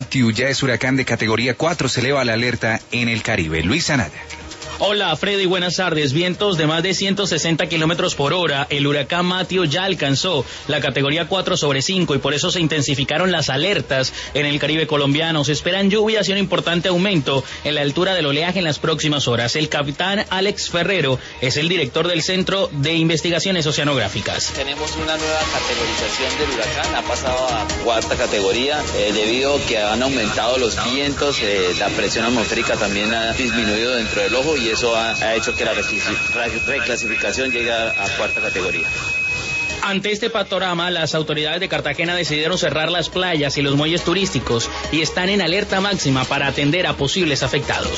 Matthew ya es huracán de categoría 4, se eleva la alerta en el Caribe. Luis Anaya. Hola Freddy, buenas tardes. Vientos de más de 160 kilómetros por hora. El huracán Matthew ya alcanzó la categoría 4/5 y por eso se intensificaron las alertas en el Caribe colombiano. Se esperan lluvias y un importante aumento en la altura del oleaje en las próximas horas. El capitán Alex Ferrero es el director del Centro de Investigaciones Oceanográficas. Tenemos una nueva categorización del huracán, ha pasado a 4ª categoría debido a que han aumentado los vientos, la presión atmosférica también ha disminuido dentro del ojo y eso ha hecho que la reclasificación llegue a 4ª categoría. Ante este panorama, las autoridades de Cartagena decidieron cerrar las playas y los muelles turísticos y están en alerta máxima para atender a posibles afectados.